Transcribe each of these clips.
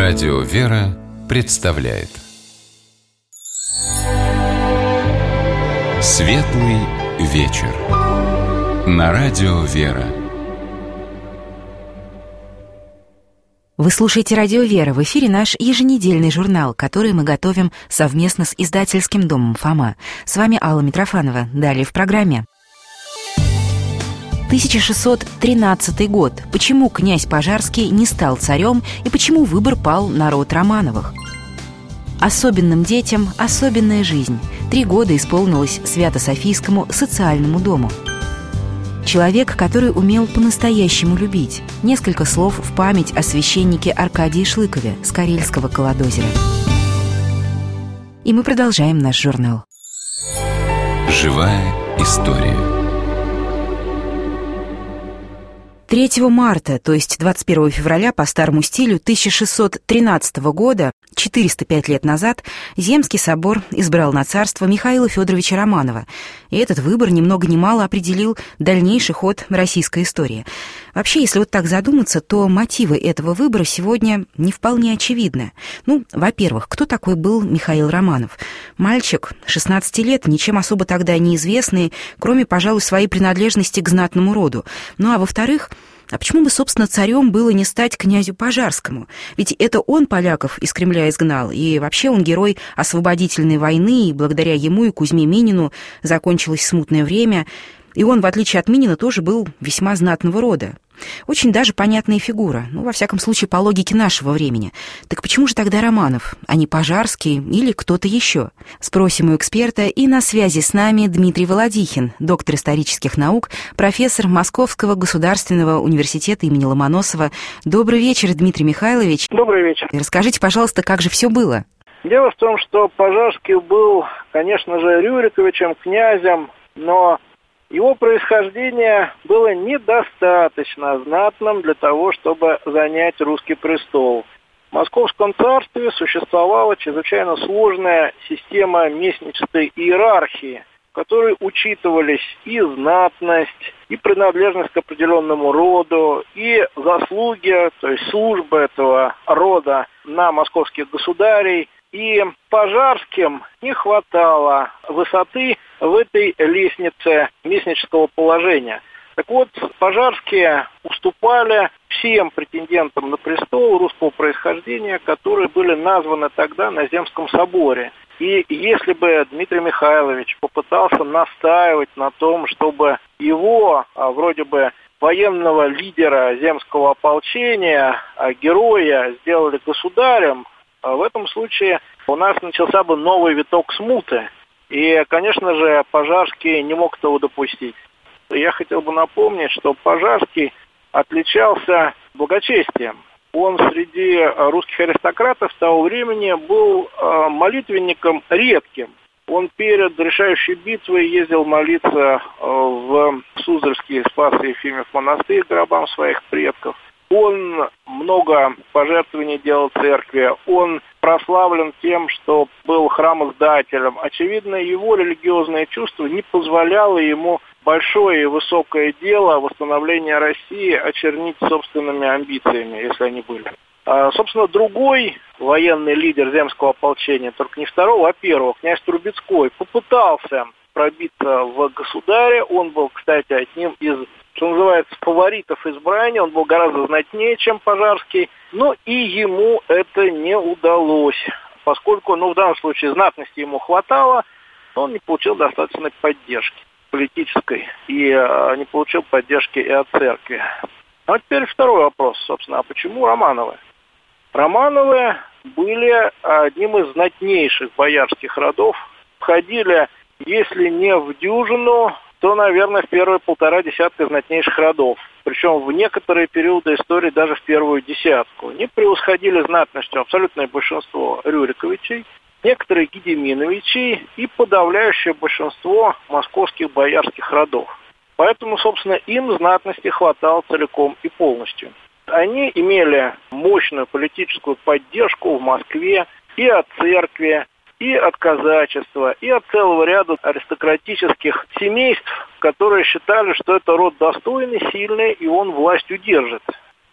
Радио «Вера» представляет Светлый вечер на Радио «Вера». Вы слушаете «Радио Вера». В эфире наш еженедельный журнал, который мы готовим совместно с издательским домом «Фома». С вами Алла Митрофанова. Далее в программе. 1613 год. Почему князь Пожарский не стал царем и почему выбор пал на род Романовых? Особенным детям особенная жизнь. 3 года исполнилось Свято-Софийскому социальному дому. Человек, который умел по-настоящему любить. Несколько слов в память о священнике Аркадии Шлыкове с Карельского Колодозера. И мы продолжаем наш журнал. Живая история. 3 марта, то есть 21 февраля по старому стилю 1613 года, 405 лет назад, Земский собор избрал на царство Михаила Федоровича Романова. И этот выбор ни много ни мало определил дальнейший ход российской истории. Вообще, если вот так задуматься, то мотивы этого выбора сегодня не вполне очевидны. Во-первых, кто такой был Михаил Романов? Мальчик, 16 лет, ничем особо тогда неизвестный, кроме, пожалуй, своей принадлежности к знатному роду. А во-вторых, а почему бы, собственно, царем было не стать князю Пожарскому? Ведь это он поляков из Кремля изгнал, и вообще он герой освободительной войны, и благодаря ему и Кузьме Минину закончилось смутное время, и он, в отличие от Минина, тоже был весьма знатного рода. Очень даже понятная фигура, во всяком случае, по логике нашего времени. Так почему же тогда Романов, а не Пожарский или кто-то еще? Спросим у эксперта, и на связи с нами Дмитрий Володихин, доктор исторических наук, профессор Московского государственного университета имени Ломоносова. Добрый вечер, Дмитрий Михайлович. Добрый вечер. И расскажите, пожалуйста, как же все было? Дело в том, что Пожарский был, конечно же, Рюриковичем, князем, но его происхождение было недостаточно знатным для того, чтобы занять русский престол. В Московском царстве существовала чрезвычайно сложная система местнической иерархии, в которой учитывались и знатность, и принадлежность к определенному роду, и заслуги, то есть служба этого рода на московских государей. И Пожарским не хватало высоты в этой лестнице местнического положения. Так вот, Пожарские уступали всем претендентам на престол русского происхождения, которые были названы тогда на Земском соборе. И если бы Дмитрий Михайлович попытался настаивать на том, чтобы его, вроде бы военного лидера земского ополчения, героя, сделали государем, в этом случае у нас начался бы новый виток смуты. И, конечно же, Пожарский не мог этого допустить. Я хотел бы напомнить, что Пожарский отличался благочестием. Он среди русских аристократов того времени был молитвенником редким. Он перед решающей битвой ездил молиться в Суздальский Спасо-Ефимов монастырь к гробам своих предков. Он много пожертвований делал церкви, он прославлен тем, что был храмоздателем. Очевидно, его религиозное чувство не позволяло ему большое и высокое дело восстановления России очернить собственными амбициями, если они были. Собственно, другой военный лидер земского ополчения, только не второго, а первого, князь Трубецкой, попытался пробиться в государе. Он был, кстати, одним из, что называется, фаворитов избрания. Он был гораздо знатнее, чем Пожарский. Но и ему это не удалось, поскольку, в данном случае, знатности ему хватало, но он не получил достаточной поддержки политической и не получил поддержки и от церкви. А теперь второй вопрос, собственно, а почему Романовы? Романовы были одним из знатнейших боярских родов, входили, если не в дюжину, то, наверное, в первые 1,5 десятка знатнейших родов. Причем в некоторые периоды истории даже в первую десятку. Они превосходили знатностью абсолютное большинство Рюриковичей, некоторые Гедеминовичей и подавляющее большинство московских боярских родов. Поэтому, собственно, им знатности хватало целиком и полностью. Они имели мощную политическую поддержку в Москве и от церкви, и от казачества, и от целого ряда аристократических семейств, которые считали, что это род достойный, сильный, и он власть удержит.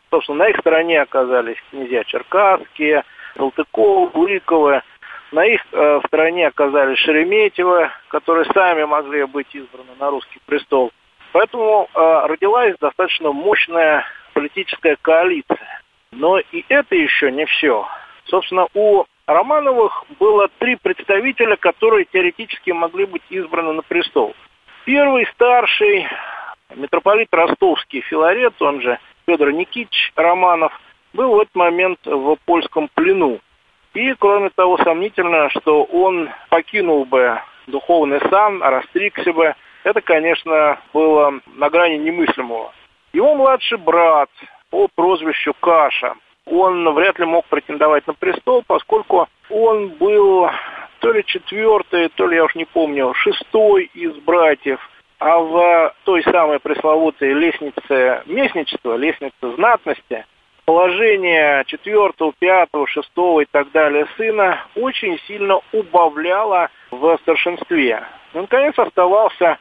Собственно, на их стороне оказались князья Черкасские, Салтыковы, Лыковы. На их стороне оказались Шереметьевы, которые сами могли быть избраны на русский престол. Поэтому родилась достаточно мощная политическая коалиция. Но и это еще не все. Собственно, у Романовых было 3 представителя, которые теоретически могли быть избраны на престол. Первый, старший, митрополит Ростовский Филарет, он же Федор Никитич Романов, был в этот момент в польском плену. И, кроме того, сомнительно, что он покинул бы духовный сан, растригся бы. Это, конечно, было на грани немыслимого. Его младший брат по прозвищу Каша, он вряд ли мог претендовать на престол, поскольку он был то ли 4-й, то ли, я уж не помню, 6-й из братьев. А в той самой пресловутой лестнице местничества, лестнице знатности, положение 4-го, 5-го, 6-го и так далее сына очень сильно убавляло в старшинстве. И, наконец, оставался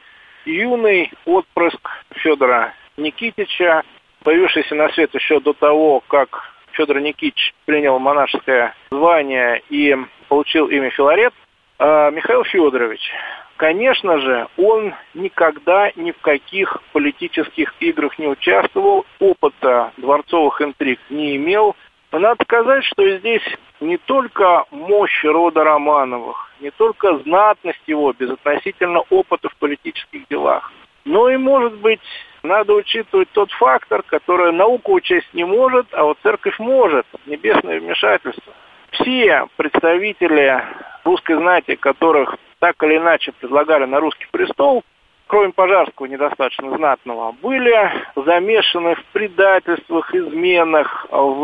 юный отпрыск Федора Никитича, появившийся на свет еще до того, как Федор Никитич принял монашеское звание и получил имя Филарет, Михаил Федорович. Конечно же, он никогда ни в каких политических играх не участвовал, опыта дворцовых интриг не имел. Но надо сказать, что здесь не только мощь рода Романовых, не только знатность его безотносительно опыта в политических делах, но и, может быть, надо учитывать тот фактор, который наука учесть не может, а вот церковь может, небесное вмешательство. Все представители русской знати, которых так или иначе предлагали на русский престол, кроме Пожарского, недостаточно знатного, были замешаны в предательствах, изменах,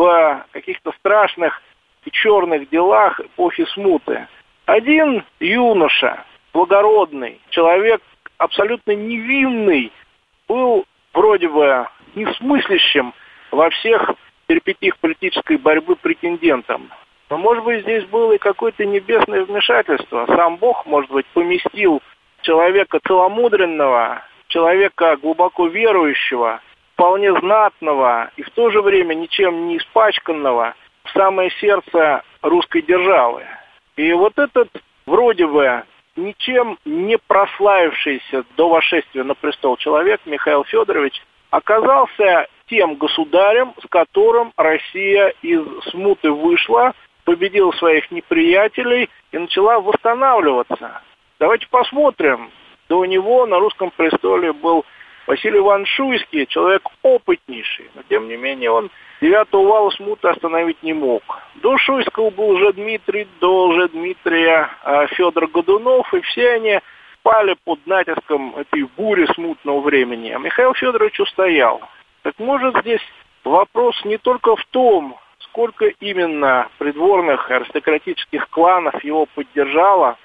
в каких-то страшных и черных делах эпохи смуты. Один юноша, благородный, человек абсолютно невинный, был вроде бы несмыслящим во всех перипетиях политической борьбы претендентом. Но, может быть, здесь было и какое-то небесное вмешательство. Сам Бог, может быть, поместил человека целомудренного, человека глубоко верующего, вполне знатного и в то же время ничем не испачканного в самое сердце русской державы. И вот этот, вроде бы, ничем не прославившийся до восшествия на престол человек, Михаил Федорович, оказался тем государем, с которым Россия из смуты вышла, победила своих неприятелей и начала восстанавливаться. Давайте посмотрим. До него на русском престоле был Василий Иванович Шуйский, человек опытнейший, но тем не менее он 9-го вала смуты остановить не мог. До Шуйского был Лжедмитрий, до Лжедмитрия Федор Годунов, и все они пали под натиском этой бури смутного времени. А Михаил Федорович устоял. Так может здесь вопрос не только в том, сколько именно придворных аристократических кланов его поддержало,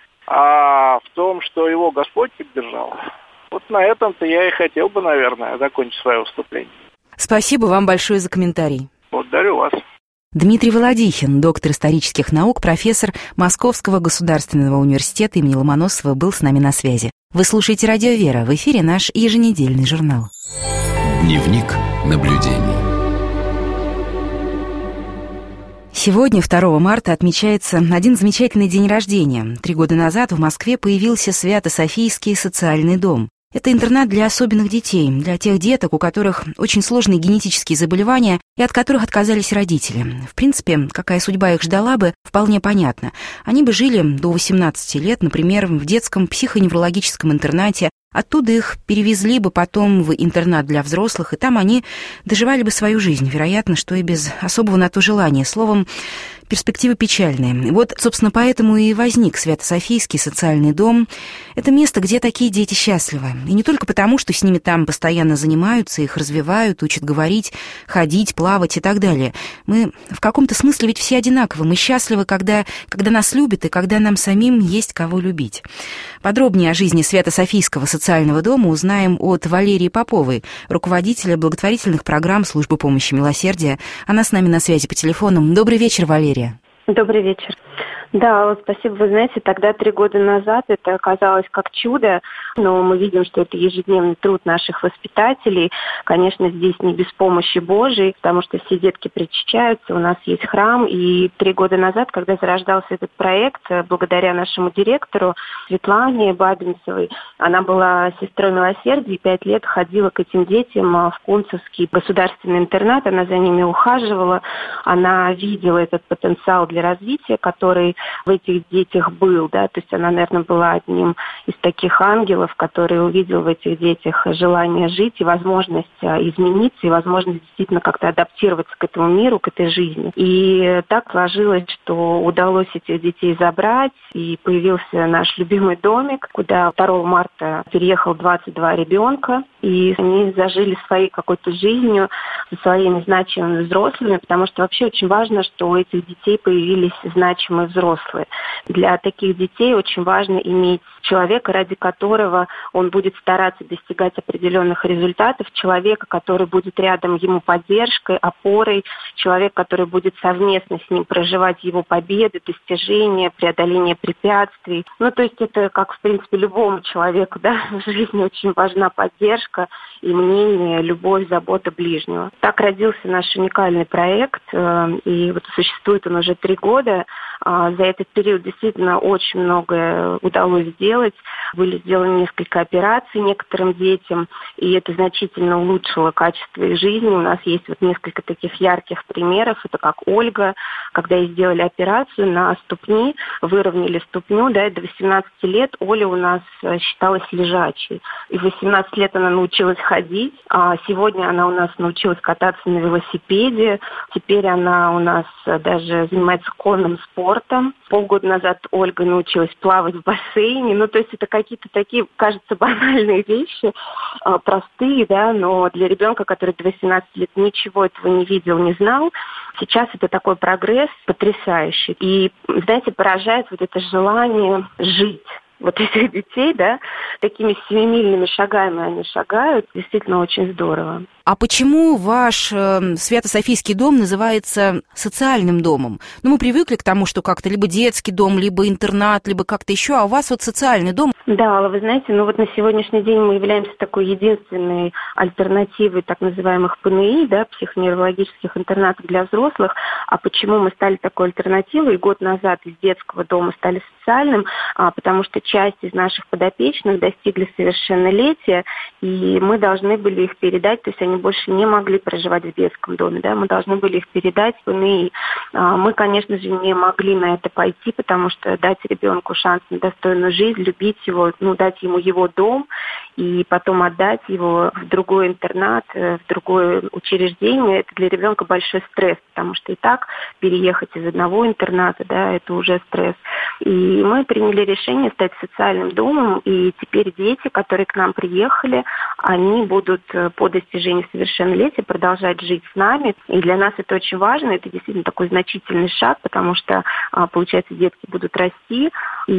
а в том, что его Господь поддержал. Вот на этом-то я и хотел бы, наверное, закончить свое выступление. Спасибо вам большое за комментарий. Благодарю вас. Дмитрий Володихин, доктор исторических наук, профессор Московского государственного университета имени Ломоносова, был с нами на связи. Вы слушаете «Радио Вера», в эфире наш еженедельный журнал. Дневник наблюдений. Сегодня, 2 марта, отмечается один замечательный день рождения. 3 года назад в Москве появился Свято-Софийский социальный дом. Это интернат для особенных детей, для тех деток, у которых очень сложные генетические заболевания и от которых отказались родители. В принципе, какая судьба их ждала бы, вполне понятно. Они бы жили до 18 лет, например, в детском психоневрологическом интернате. Оттуда их перевезли бы потом в интернат для взрослых, и там они доживали бы свою жизнь, вероятно, что и без особого на то желания. Словом, перспективы печальные. Вот, собственно, поэтому и возник Свято-Софийский социальный дом. Это место, где такие дети счастливы. И не только потому, что с ними там постоянно занимаются, их развивают, учат говорить, ходить, плавать и так далее. Мы в каком-то смысле ведь все одинаковы. Мы счастливы, когда нас любят и когда нам самим есть кого любить. Подробнее о жизни Свято-Софийского социального дома узнаем от Валерии Поповой, руководителя благотворительных программ Службы помощи милосердия. Она с нами на связи по телефону. Добрый вечер, Валерия. Добрый вечер. Да, спасибо. Вы знаете, тогда 3 года назад это оказалось как чудо, но мы видим, что это ежедневный труд наших воспитателей. Конечно, здесь не без помощи Божией, потому что все детки причащаются, у нас есть храм. И 3 года назад, когда зарождался этот проект, благодаря нашему директору Светлане Бабинцевой, она была сестрой милосердия и 5 лет ходила к этим детям в Кунцевский государственный интернат, она за ними ухаживала, она видела этот потенциал для развития, который в этих детях был, да, то есть она, наверное, была одним из таких ангелов, который увидел в этих детях желание жить и возможность измениться, и возможность действительно как-то адаптироваться к этому миру, к этой жизни. И так сложилось, что удалось этих детей забрать, и появился наш любимый домик, куда 2 марта переехал 22 ребенка, и они зажили своей какой-то жизнью, со своими значимыми взрослыми, потому что вообще очень важно, что у этих детей появились значимые взрослые. Для таких детей очень важно иметь человека, ради которого он будет стараться достигать определенных результатов, человека, который будет рядом ему поддержкой, опорой, человек, который будет совместно с ним проживать его победы, достижения, преодоление препятствий. Ну, то есть это, как, в принципе, любому человеку, да, в жизни очень важна поддержка и мнение, любовь, забота ближнего. Так родился наш уникальный проект, и вот существует он уже 3 года. За этот период действительно очень многое удалось сделать. Были сделаны несколько операций некоторым детям, и это значительно улучшило качество их жизни. У нас есть вот несколько таких ярких примеров. Это как Ольга, когда ей сделали операцию на ступни, выровняли ступню, да, и до 18 лет Оля у нас считалась лежачей. И в 18 лет она научилась ходить, а сегодня она у нас научилась кататься на велосипеде. Теперь она у нас даже занимается конным спортом. Полгода назад Ольга научилась плавать в бассейне. Ну, то есть это какие-то такие, кажется, банальные вещи, простые, да, но для ребенка, который до 18 лет ничего этого не видел, не знал, сейчас это такой прогресс потрясающий. И, знаете, поражает вот это желание жить. Вот этих детей, да, такими семимильными шагами они шагают, действительно очень здорово. А почему ваш Свято-Софийский дом называется социальным домом? Ну, мы привыкли к тому, что как-то либо детский дом, либо интернат, либо как-то еще, а у вас вот социальный дом. Да, Алла, вы знаете, ну вот на сегодняшний день мы являемся такой единственной альтернативой так называемых ПНИ, да, психоневрологических интернатов для взрослых. А почему мы стали такой альтернативой? Год назад из детского дома стали социальным, потому что часть из наших подопечных достигли совершеннолетия, и мы должны были их передать, то есть они больше не могли проживать в детском доме, да, мы должны были их передать в ПНИ. Мы, конечно же, не могли на это пойти, потому что дать ребенку шанс на достойную жизнь, любить его, ну, дать ему его дом и потом отдать его в другой интернат, в другое учреждение, это для ребенка большой стресс, потому что и так переехать из одного интерната, да, это уже стресс. И мы приняли решение стать социальным домом, и теперь дети, которые к нам приехали, они будут по достижении совершеннолетия продолжать жить с нами. И для нас это очень важно, это действительно такой значительный шаг, потому что, получается, детки будут расти,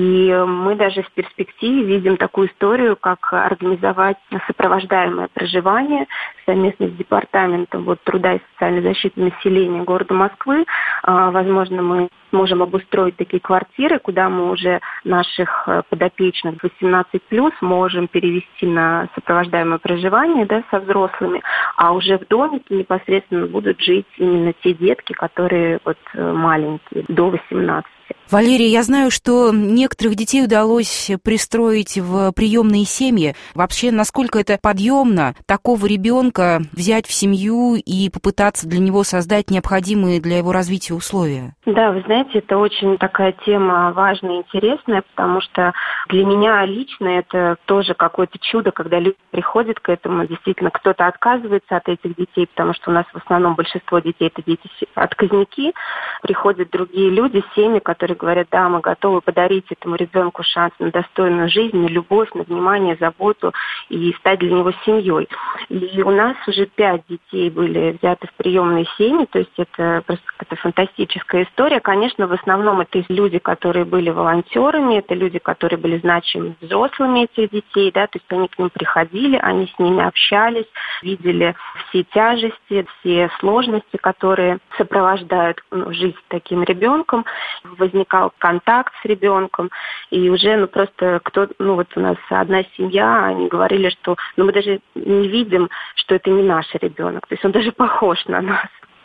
и мы даже в перспективе видим такую историю, как организовать сопровождаемое проживание совместно с Департаментом труда и социальной защиты населения города Москвы. Возможно, мы сможем обустроить такие квартиры, куда мы уже наших подопечных 18+, можем перевести на сопровождаемое проживание, да, со взрослыми, а уже в домике непосредственно будут жить именно те детки, которые маленькие, до 18. Валерия, я знаю, что некоторых детей удалось пристроить в приемные семьи. Вообще, насколько это подъемно такого ребенка взять в семью и попытаться для него создать необходимые для его развития условия? Да, вы знаете, это очень такая тема важная и интересная, потому что для меня лично это тоже какое-то чудо, когда люди приходят к этому. Действительно, кто-то отказывается от этих детей, потому что у нас в основном большинство детей это дети-отказники. Приходят другие люди, семьи, которые говорят, да, мы готовы подарить этому ребенку шанс на достойную жизнь, на любовь, на внимание, заботу и стать для него семьей. И у нас уже 5 детей были взяты в приемные семьи, то есть это просто какая-то фантастическая история. Конечно, в основном это люди, которые были волонтерами, это люди, которые были значимыми взрослыми этих детей, да, то есть они к ним приходили, они с ними общались, видели все тяжести, все сложности, которые сопровождают жизнь с таким ребенком. Возникали возникал контакт с ребенком, и уже, просто у нас одна семья, они говорили, что, мы даже не видим, что это не наш ребенок, то есть он даже похож на нас.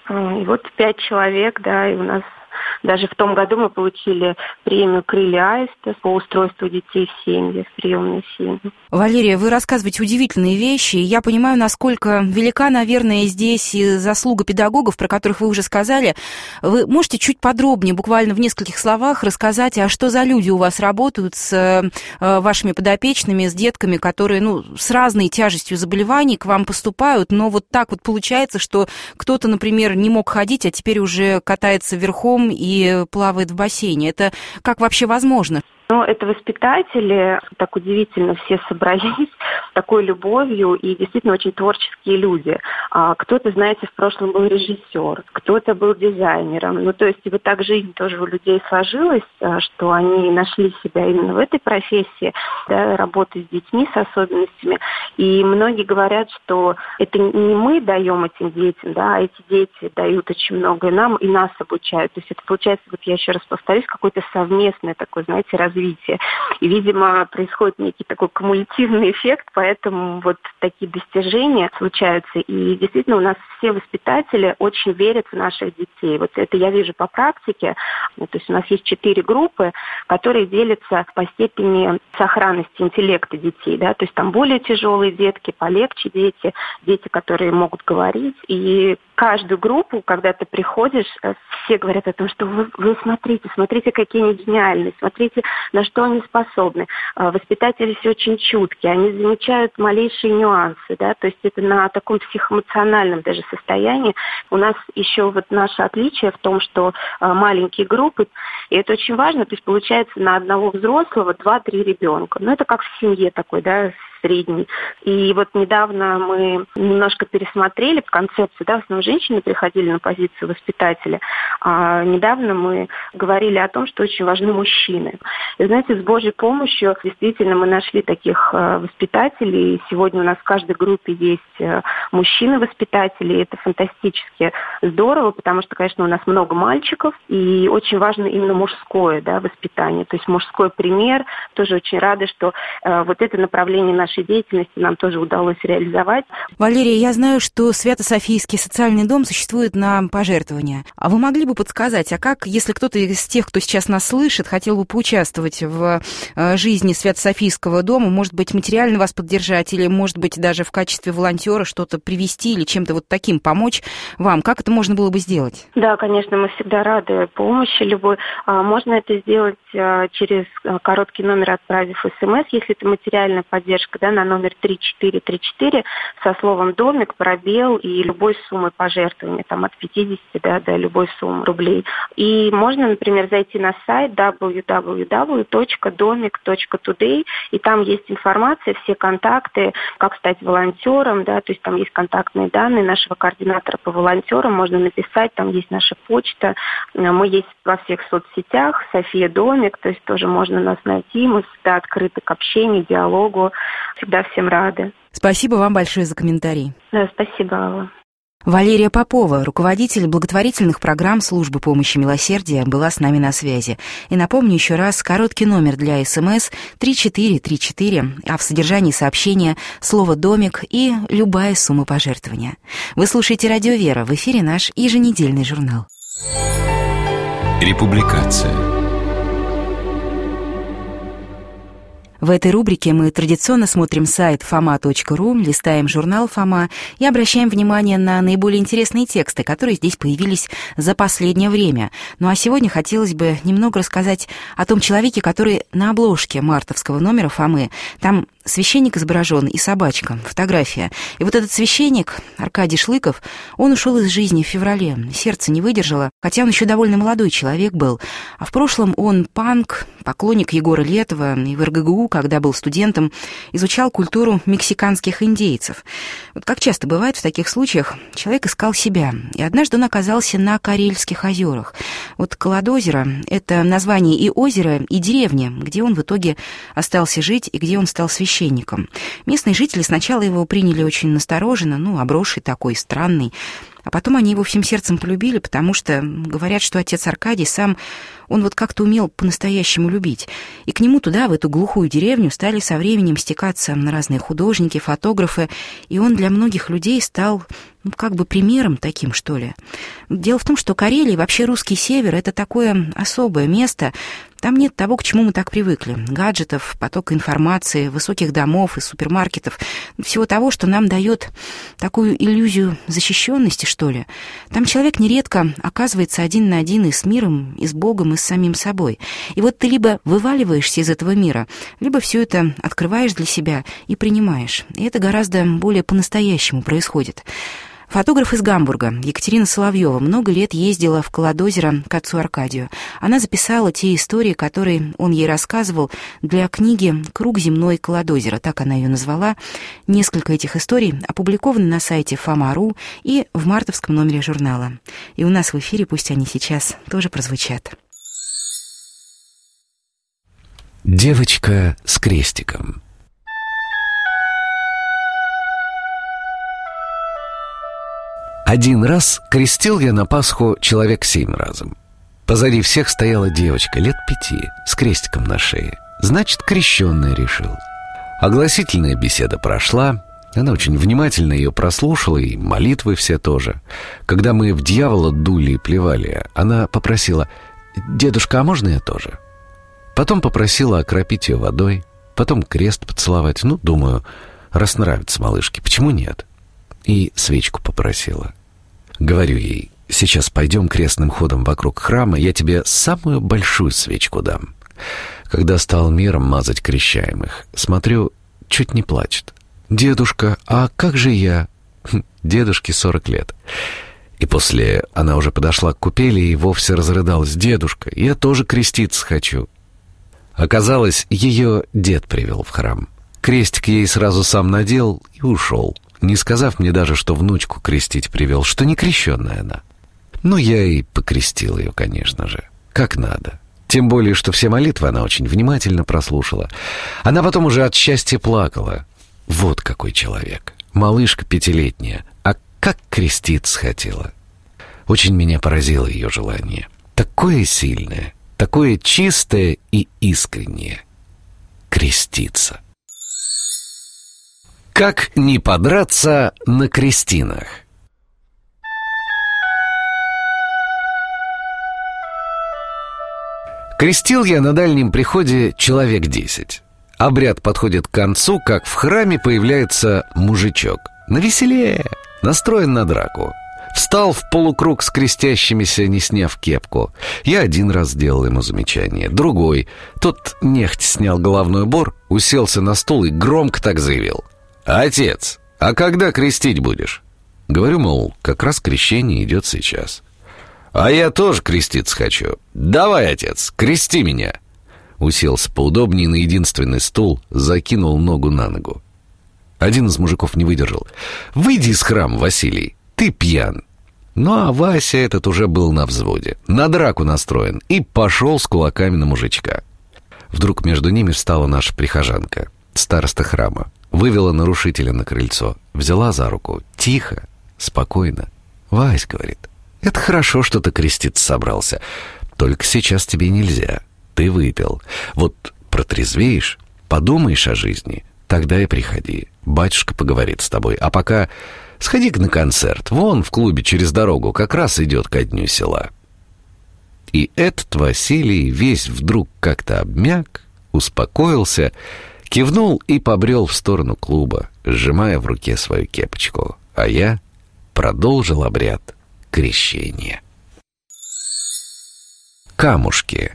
И 5 человек, да, и у нас даже в том году мы получили премию «Крылья аиста» по устройству детей в семьи, в приемные семьи. Валерия, вы рассказываете удивительные вещи. Я понимаю, насколько велика, наверное, здесь и заслуга педагогов, про которых вы уже сказали. Вы можете чуть подробнее, буквально в нескольких словах, рассказать, а что за люди у вас работают с вашими подопечными, с детками, которые, с разной тяжестью заболеваний к вам поступают, но вот так вот получается, что кто-то, например, не мог ходить, а теперь уже катается верхом и плавает в бассейне. Это как вообще возможно? Это воспитатели, так удивительно, все собрались с такой любовью и действительно очень творческие люди. Кто-то, знаете, в прошлом был режиссер, кто-то был дизайнером. То есть вот так жизнь тоже у людей сложилась, что они нашли себя именно в этой профессии, да, работы с детьми с особенностями. И многие говорят, что это не мы даем этим детям, да, а эти дети дают очень многое нам и нас обучают. То есть это получается, я еще раз повторюсь, какое-то совместное такое, знаете, развитие. И, видимо, происходит некий такой кумулятивный эффект, поэтому такие достижения случаются. И действительно у нас все воспитатели очень верят в наших детей. Это я вижу по практике. То есть у нас есть 4 группы, которые делятся по степени сохранности интеллекта детей. Да? То есть там более тяжелые детки, полегче дети, дети, которые могут говорить. И каждую группу, когда ты приходишь, все говорят о том, что вы смотрите, какие они гениальные, смотрите, на что они способны. Воспитатели все очень чуткие, они замечают малейшие нюансы, да, то есть это на таком психоэмоциональном даже состоянии. У нас еще наше отличие в том, что маленькие группы, и это очень важно, то есть получается на одного взрослого 2-3 ребенка. Это как в семье такой, да, средний. И недавно мы немножко пересмотрели концепцию, да, в основном женщины приходили на позицию воспитателя, а недавно мы говорили о том, что очень важны мужчины. И знаете, с Божьей помощью действительно мы нашли таких воспитателей, и сегодня у нас в каждой группе есть мужчины-воспитатели, и это фантастически здорово, потому что, конечно, у нас много мальчиков, и очень важно именно мужское, да, воспитание, то есть мужской пример. Тоже очень рада, что это направление нашей деятельности нам тоже удалось реализовать. Валерия, я знаю, что Свято-Софийский социальный дом существует на пожертвования. А вы могли бы подсказать, а как, если кто-то из тех, кто сейчас нас слышит, хотел бы поучаствовать в жизни Свято-Софийского дома, может быть, материально вас поддержать, или, может быть, даже в качестве волонтера что-то привезти или чем-то таким помочь вам? Как это можно было бы сделать? Да, конечно, мы всегда рады помощи любой. Можно это сделать через короткий номер, отправив СМС, если это материальная поддержка, да, на номер 3434 со словом «домик», пробел и любой суммой пожертвования, от 50 до любой суммы рублей. И можно, например, зайти на сайт www.domik.today, и там есть информация, все контакты, как стать волонтером, да, то есть там есть контактные данные нашего координатора по волонтерам, можно написать, там есть наша почта, мы есть во всех соцсетях, София Домик, то есть тоже можно нас найти, мы всегда открыты к общению, диалогу, всегда всем рады. Спасибо вам большое за комментарий. Да, спасибо, Алла. Валерия Попова, руководитель благотворительных программ службы помощи милосердия, была с нами на связи. И напомню еще раз, короткий номер для СМС 3434, а в содержании сообщения слово «домик» и любая сумма пожертвования. Вы слушаете «Радио Вера», в эфире наш еженедельный журнал. Републикация. В этой рубрике мы традиционно смотрим сайт foma.ru, листаем журнал «Фома» и обращаем внимание на наиболее интересные тексты, которые здесь появились за последнее время. Ну а сегодня хотелось бы немного рассказать о том человеке, который на обложке мартовского номера «Фомы». Там священник изображен и собачка, фотография. И этот священник, Аркадий Шлыков, он ушел из жизни в феврале. Сердце не выдержало, хотя он еще довольно молодой человек был. А в прошлом он панк, поклонник Егора Летова, и в РГГУ, когда был студентом, изучал культуру мексиканских индейцев. Как часто бывает в таких случаях, человек искал себя. И однажды он оказался на Карельских озерах. Колодозеро — это название и озера, и деревни, где он в итоге остался жить и где он стал священником. Местные жители сначала его приняли очень настороженно, обросший такой, странный. А потом они его всем сердцем полюбили, потому что говорят, что отец Аркадий сам, он вот как-то умел по-настоящему любить. И к нему туда, в эту глухую деревню, стали со временем стекаться разные художники, фотографы, и он для многих людей стал, как бы примером таким, что ли. Дело в том, что Карелия и вообще русский север — это такое особое место. Там нет того, к чему мы так привыкли. Гаджетов, потока информации, высоких домов и супермаркетов. Всего того, что нам дает такую иллюзию защищенности, что ли. Там человек нередко оказывается один на один и с миром, и с Богом, и с самим собой. И вот ты либо вываливаешься из этого мира, либо все это открываешь для себя и принимаешь. И это гораздо более по-настоящему происходит. Фотограф из Гамбурга Екатерина Соловьева много лет ездила в Колодозеро к отцу Аркадию. Она записала те истории, которые он ей рассказывал, для книги «Круг земной Колодозеро», так она ее назвала. Несколько этих историй опубликованы на сайте Фома.ру и в мартовском номере журнала. И у нас в эфире пусть они сейчас тоже прозвучат. Девочка с крестиком. Один раз крестил я на Пасху человек 7 разом. Позади всех стояла девочка лет 5 с крестиком на шее. Значит, крещенная решил. Огласительная беседа прошла. Она очень внимательно ее прослушала, и молитвы все тоже. Когда мы в дьявола дули и плевали, она попросила: «Дедушка, а можно я тоже?» Потом попросила окропить ее водой, потом крест поцеловать. Ну, думаю, раз нравится малышке, почему нет? И свечку попросила. Говорю ей: сейчас пойдем крестным ходом вокруг храма, я тебе самую большую свечку дам. Когда стал миром мазать крещаемых, смотрю, чуть не плачет. «Дедушка, а как же я?» Дедушке 40 лет. И после она уже подошла к купели и вовсе разрыдалась: «Дедушка, я тоже креститься хочу». Оказалось, ее дед привел в храм. Крестик ей сразу сам надел и ушел, не сказав мне даже, что внучку крестить привел, что не крещенная она. Ну, я и покрестил ее, конечно же, как надо. Тем более, что все молитвы она очень внимательно прослушала. Она потом уже от счастья плакала. Вот какой человек. Малышка 5-летняя, а как креститься хотела. Очень меня поразило ее желание. Такое сильное, такое чистое и искреннее. Креститься. Как не подраться на крестинах? Крестил я на дальнем приходе человек 10. Обряд подходит к концу, как в храме появляется мужичок. Навеселее, настроен на драку. Встал в полукруг с крестящимися, не сняв кепку. Я один раз сделал ему замечание, другой. Тот нехотя снял головной убор, уселся на стул и громко так заявил: «Отец, а когда крестить будешь?» Говорю, мол, как раз крещение идет сейчас. «А я тоже креститься хочу. Давай, отец, крести меня». Уселся поудобнее на единственный стул, закинул ногу на ногу. Один из мужиков не выдержал: «Выйди из храма, Василий, ты пьян». Ну, а Вася этот уже был на взводе, на драку настроен, и пошел с кулаками на мужичка. Вдруг между ними встала наша прихожанка, староста храма, вывела нарушителя на крыльцо, взяла за руку, тихо, спокойно. «Вась, — говорит, — это хорошо, что ты креститься собрался, только сейчас тебе нельзя. Ты выпил. Вот протрезвеешь, подумаешь о жизни, тогда и приходи. Батюшка поговорит с тобой. А пока сходи-ка на концерт. Вон в клубе через дорогу как раз идет ко дню села». И этот Василий весь вдруг как-то обмяк, успокоился, кивнул и побрел в сторону клуба, сжимая в руке свою кепочку. А я продолжил обряд крещения. Камушки.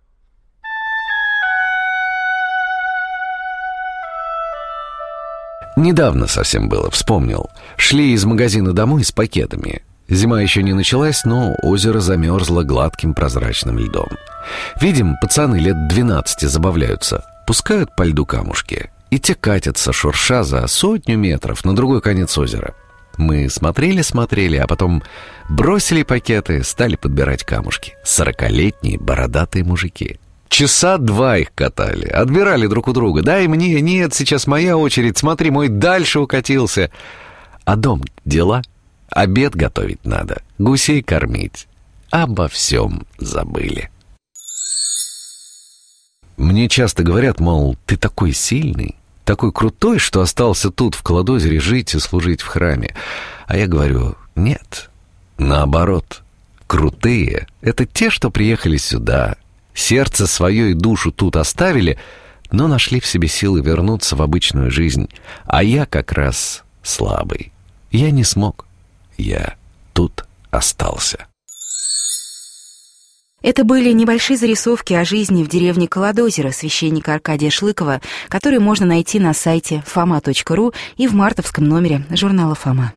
Недавно совсем было, вспомнил. Шли из магазина домой с пакетами. Зима еще не началась, но озеро замерзло гладким прозрачным льдом. Видим, пацаны лет 12 забавляются, пускают по льду камушки, и те катятся, шурша, за 100 метров на другой конец озера. Мы смотрели, а потом бросили пакеты, стали подбирать камушки. 40-летние бородатые мужики. Часа 2 их катали, отбирали друг у друга. «Дай мне, нет, сейчас моя очередь, смотри, мой дальше укатился». А дом дела? Обед готовить надо, гусей кормить. Обо всем забыли. Мне часто говорят, мол, ты такой сильный, такой крутой, что остался тут, в Колодозере, жить и служить в храме. А я говорю, нет, наоборот. Крутые — это те, что приехали сюда, сердце свое и душу тут оставили, но нашли в себе силы вернуться в обычную жизнь. А я как раз слабый. Я не смог. Я тут остался. Это были небольшие зарисовки о жизни в деревне Колодозеро священника Аркадия Шлыкова, которые можно найти на сайте foma.ru и в мартовском номере журнала «Фома».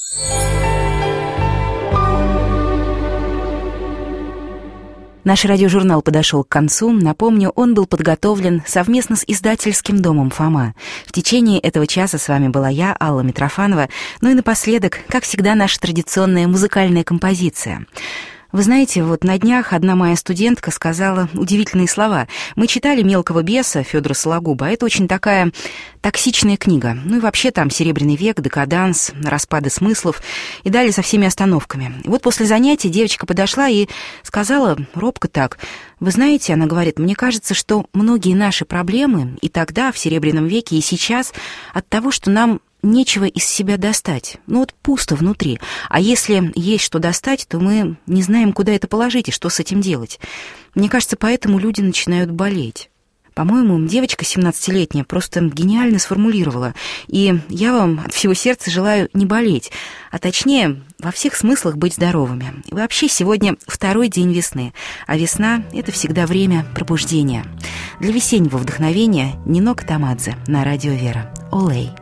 Наш радиожурнал подошел к концу. Напомню, он был подготовлен совместно с издательским домом «Фома». В течение этого часа с вами была я, Алла Митрофанова. Ну и напоследок, как всегда, наша традиционная музыкальная композиция. Вы знаете, вот на днях одна моя студентка сказала удивительные слова. Мы читали «Мелкого беса» Фёдора Сологуба, а это очень такая токсичная книга. Ну и вообще там «Серебряный век», «Декаданс», «Распады смыслов» и далее со всеми остановками. И вот после занятия девочка подошла и сказала робко так: «Вы знаете, — она говорит, — мне кажется, что многие наши проблемы и тогда, в Серебряном веке, и сейчас от того, что нам нечего из себя достать. Ну вот пусто внутри. А если есть что достать, то мы не знаем, куда это положить и что с этим делать. Мне кажется, поэтому люди начинают болеть». По-моему, девочка 17-летняя просто гениально сформулировала. И я вам от всего сердца желаю не болеть, а точнее, во всех смыслах быть здоровыми. И вообще, сегодня второй день весны, а весна — это всегда время пробуждения. Для весеннего вдохновения Нино Катамадзе на радио «Вера». Олей.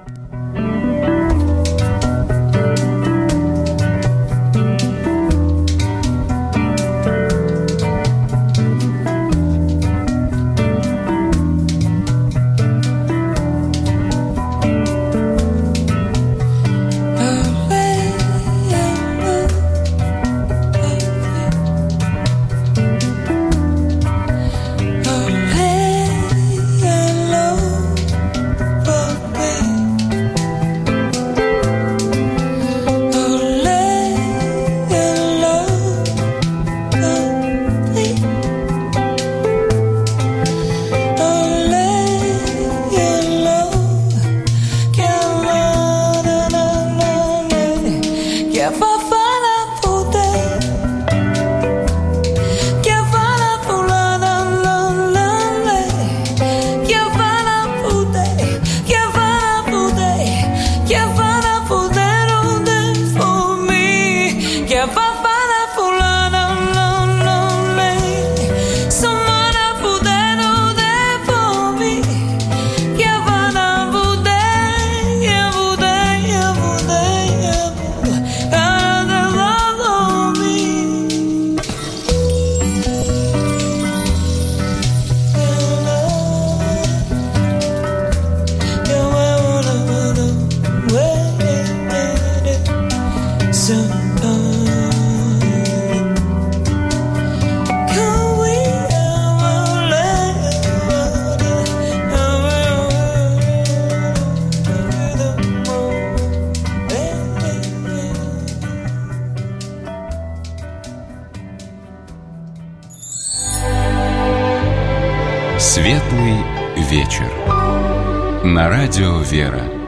Светлый вечер. На радио «Вера».